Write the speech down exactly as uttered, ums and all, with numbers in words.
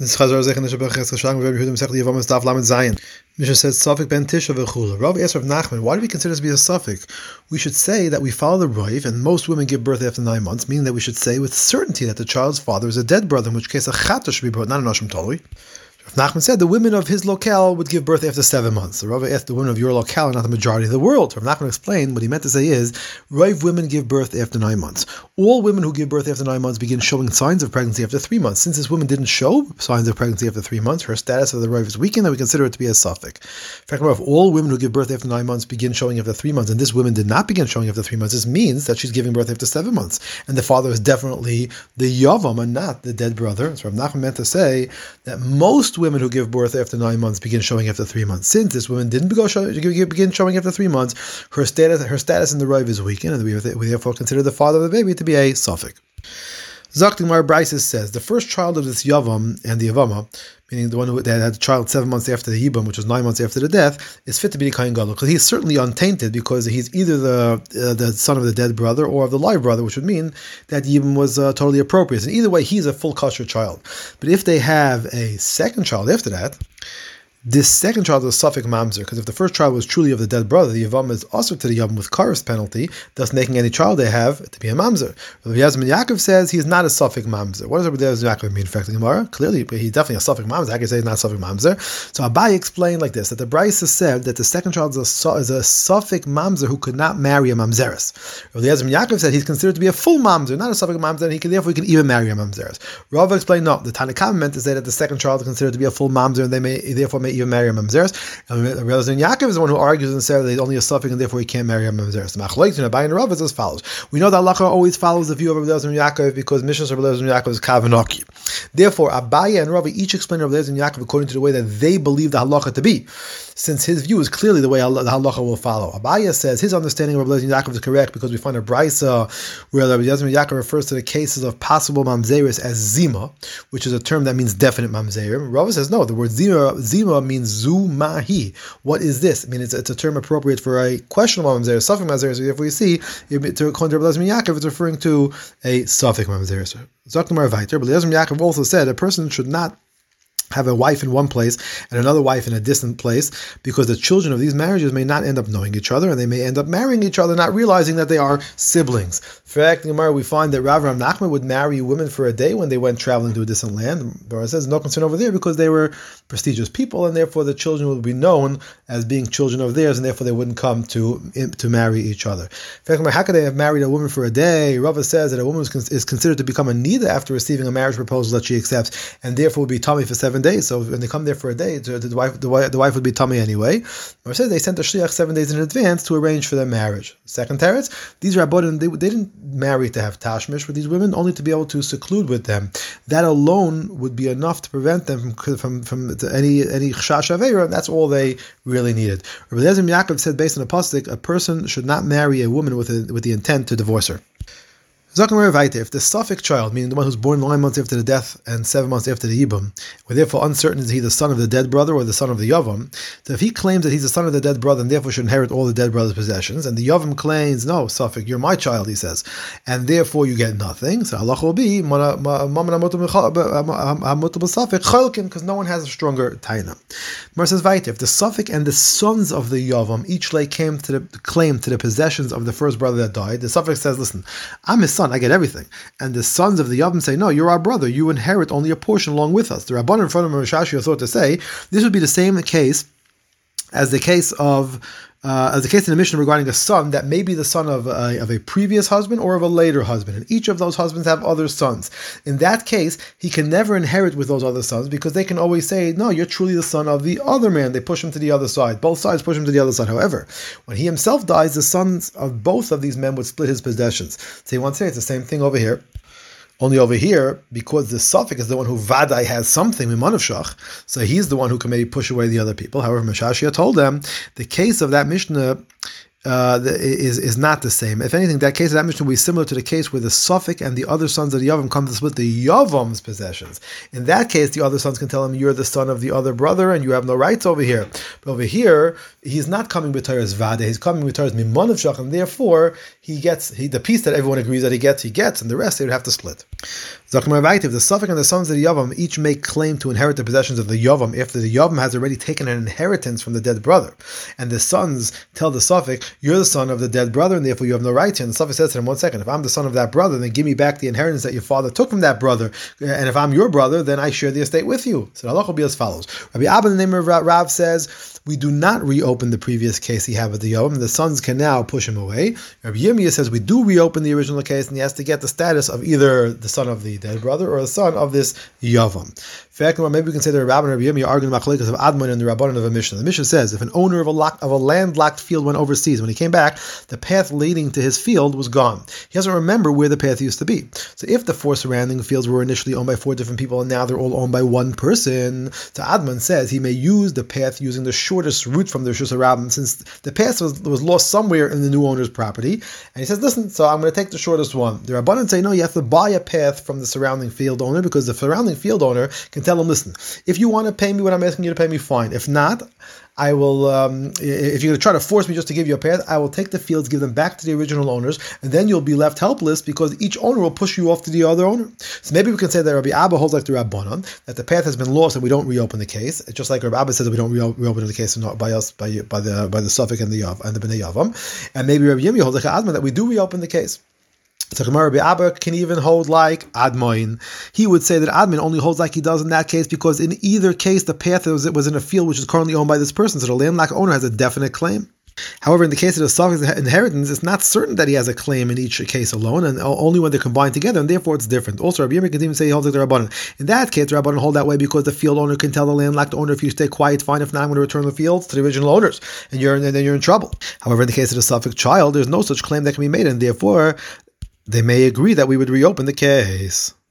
Mishnah says, Safik ben Tisha v'chula. Rav asked Rav Nachman, why do we consider this to be a Safik? We should say that we follow the Rav, and most women give birth after nine months, meaning that we should say with certainty that the child's father is a dead brother, in which case a chata should be brought, not an asham tolui. Rav Nachman said the women of his locale would give birth after seven months. The Rav asked the women of your locale, not the majority of the world. Rav Nachman explained what he meant to say is, Rav women give birth after nine months. All women who give birth after nine months begin showing signs of pregnancy after three months. Since this woman didn't show signs of pregnancy after three months, her status of the Rav is weakened, and we consider it to be a suffix. In fact, if all women who give birth after nine months begin showing after three months, and this woman did not begin showing after three months, this means that she's giving birth after seven months. And the father is definitely the Yavam and not the dead brother. So Rav Nachman meant to say that most women who give birth after nine months begin showing after three months. Since this woman didn't begin showing after three months, her status her status in the Rav is weakened, and we, we therefore consider the father of the baby to be a suffix. Zaktimar Brysis says the first child of this Yavam and the Yavama, meaning the one who that had a child seven months after the Yibam, which was nine months after the death, is fit to be the Kohen Gadol because he's certainly untainted because he's either the uh, the son of the dead brother or of the live brother, which would mean that Yibam was uh, totally appropriate. And either way, he's a full kosher child. But if they have a second child after that, this second child is a suffix mamzer, because if the first child was truly of the dead brother, the Yavam is also to the Yavam with Karis penalty, thus making any child they have to be a mamzer. Rabbi Yazman Yaakov says he's not a suffix mamzer. What does Rabbi Yazman Yaakov mean? In fact, the Gemara clearly he's definitely a suffix mamzer. I can say he's not a suffix mamzer. So Abai explained like this: that the Brisa said that the second child is a, is a suffix mamzer who could not marry a mamzeres. Rabbi Yazman Yaakov said he's considered to be a full mamzer, not a suffix mamzer, and he can therefore he can even marry a mamzeres. Rav explained no. The Tanakhama meant to say that the second child is considered to be a full mamzer, and they may therefore may even marry a mamzeres. And Rabbi Yaakov is the one who argues and says that he's only a suffix and therefore he can't marry a mamzeres. The Machlokes Abai and Rav is as follows. We know that halacha always follows the view of Rabbi Yaakov because Mishnah of Rabbi Yaakov is Kavanoki. Therefore, Abai and Rav each explain Rabbi Yaakov according to the way that they believe the halacha to be, since his view is clearly the way the halacha will follow. Abaya says his understanding of Rabbi Yaakov is correct because we find a brisa where Rabbi Yaakov refers to the cases of possible mamzeres as zima, which is a term that means definite mamzerim. Rav says no, the word zima, zima means zu mahi. What is this? I mean, it's, it's a term appropriate for a questionable mamzer, suffix mamzer. So if we see, according to Rabbi Yaakov, it's referring to a suffix mamzer. Zaktimar Viter, but Rabbi Yaakov also said a person should not have a wife in one place and another wife in a distant place, because the children of these marriages may not end up knowing each other, and they may end up marrying each other, not realizing that they are siblings. For fact, in Gemara, we find that Rav Ram Nachman would marry women for a day when they went traveling to a distant land. But it says no concern over there because they were prestigious people, and therefore the children would be known as being children of theirs, and therefore they wouldn't come to to marry each other. In fact, how could they have married a woman for a day? Rava says that a woman is considered to become a nida after receiving a marriage proposal that she accepts, and therefore would be tummy for seven days. So when they come there for a day, the wife, the wife, the wife would be tummy anyway. Or says they sent a shliach seven days in advance to arrange for their marriage. Second teretz, these rabbanim they, they didn't marry to have tashmish with these women, only to be able to seclude with them. That alone would be enough to prevent them from from, from any any chashash aveira. That's all they really needed. Rabbi Eliezer Yaakov said, based on a pasuk, a person should not marry a woman with a, with the intent to divorce her. If the suffix child, meaning the one who's born nine months after the death and seven months after the Yibam, were therefore uncertain is he the son of the dead brother or the son of the Yavam, so if he claims that he's the son of the dead brother and therefore should inherit all the dead brother's possessions, and the Yavam claims, no, suffix, you're my child, he says, and therefore you get nothing, so Allah will be, because no one has a stronger taina. Mar says, if the suffix and the sons of the Yavam each lay claim to the claim to the possessions of the first brother that died, the suffix says, listen, I'm his son, I get everything. And the sons of the Yavam say, no, you're our brother, you inherit only a portion along with us. The Rabban in front of Rashi thought to say, this would be the same case as the case of Uh, as the case in the Mishnah regarding a son that may be the son of a, of a previous husband or of a later husband, and each of those husbands have other sons. In that case, he can never inherit with those other sons because they can always say, no, you're truly the son of the other man. They push him to the other side. Both sides push him to the other side. However, when he himself dies, the sons of both of these men would split his possessions. So you want to say it's the same thing over here. Only over here, because the suffix is the one who vadai has something, mimanavshach, so he's the one who can maybe push away the other people. However, Meshashia told them the case of that Mishnah uh, is is not the same. If anything, that case of that Mishnah will be similar to the case where the suffix and the other sons of the Yavam come to split the Yavam's possessions. In that case, the other sons can tell him, you're the son of the other brother and you have no rights over here. But over here, he's not coming with Torah's Vada, he's coming with Torah's Mimanavshach, and therefore he gets he, the piece that everyone agrees that he gets, he gets, and the rest they would have to split. If the Suffolk and the sons of the Yavam each make claim to inherit the possessions of the Yavam, if the Yavam has already taken an inheritance from the dead brother, and the sons tell the Suffolk, you're the son of the dead brother, and therefore you have no rights here. And the Suffolk says to them, one second, if I'm the son of that brother, then give me back the inheritance that your father took from that brother. And if I'm your brother, then I share the estate with you. So the halacha will be as follows. Rabbi Abba, the name of Rav, says, we do not reopen the previous case he had with the Yavam, and the sons can now push him away. Rabbi Yirmiyah says we do reopen the original case, and he has to get the status of either the son of the dead brother or the son of this Yavam. Maybe we can say that Rabbi and Rabbi Yirmiyah are arguing about machlokes of Admon and the Rabbanan of a Mishnah. The Mishnah says if an owner of a lock, of a landlocked field went overseas, when he came back, the path leading to his field was gone. He doesn't remember where the path used to be. So if the four surrounding fields were initially owned by four different people and now they're all owned by one person, so Admon says he may use the path using the shortest route from the Rishus HaRabim, since the path was, was lost somewhere in the new owner's property. And he says, listen, so I'm going to take the shortest one. The Rabbanan say, no, you have to buy a path from the surrounding field owner, because the surrounding field owner can tell him, listen, if you want to pay me what I'm asking you to pay me, fine. If not, I will, um, if you're going to try to force me just to give you a path, I will take the fields, give them back to the original owners, and then you'll be left helpless because each owner will push you off to the other owner. So maybe we can say that Rabbi Abba holds like the Rabbanan, that the path has been lost and we don't reopen the case. It's just like Rabbi Abba says that we don't re- reopen the case by us, by, by the by the Suffolk and the Yav and the Bnei Yavam. And maybe Rabbi Yirmiyah holds like Admon that we do reopen the case. So Rabbi Abba can even hold like Admon. He would say that Admon only holds like he does in that case because in either case the path was, was in a field which is currently owned by this person, so the landlocked owner has a definite claim. However, in the case of the Suffolk's inheritance, it's not certain that he has a claim in each case alone, and only when they're combined together, and therefore it's different. Also, Rabbi Yirmiyah can even say he holds like the Rabbanan. In that case, the Rabbanan hold that way because the field owner can tell the landlocked owner, if you stay quiet, fine. If not, I'm going to return the fields to the original owners, and you're and then you're in trouble. However, in the case of the Suffolk child, there's no such claim that can be made, and therefore they may agree that we would reopen the case.